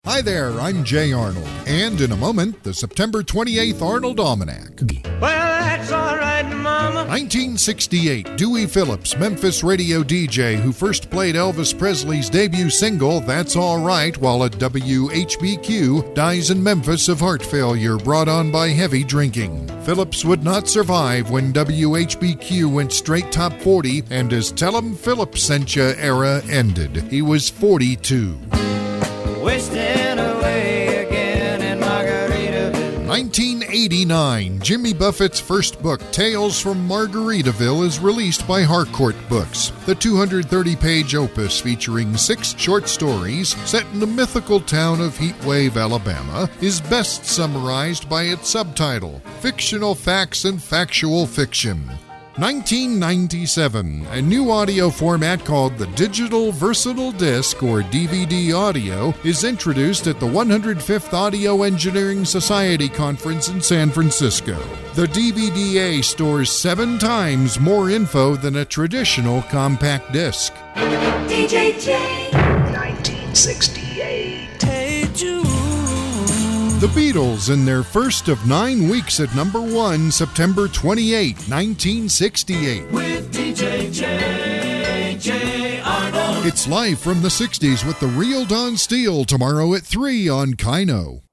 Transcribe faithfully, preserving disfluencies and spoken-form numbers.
Hi there, I'm Jay Arnold, and in a moment, the September twenty-eighth Arnold Almanac. Well, that's all right, Mama. nineteen sixty-eight, Dewey Phillips, Memphis radio D J who first played Elvis Presley's debut single, That's All Right, while at W H B Q, dies in Memphis of heart failure brought on by heavy drinking. Phillips would not survive when W H B Q went straight top forty, and his Tell 'em Phillips Sent Ya era ended. He was forty-two. Wasting away again in Margaritaville. nineteen eighty-nine, Jimmy Buffett's first book, Tales from Margaritaville, is released by Harcourt Books. The two hundred thirty page opus featuring six short stories set in the mythical town of Heatwave, Alabama, is best summarized by its subtitle, Fictional Facts and Factual Fiction. nineteen ninety-seven, a new audio format called the Digital Versatile Disc, or D V D audio, is introduced at the one hundred fifth Audio Engineering Society Conference in San Francisco. The D V D A stores seven times more info than a traditional compact disc. D J J. nineteen sixty-eight. Hey, Jude. The Beatles in their first of nine weeks at number one, September twenty-eighth, nineteen sixty-eight. With D J J J Arnold. It's live from the sixties with the real Don Steele tomorrow at three on Kino.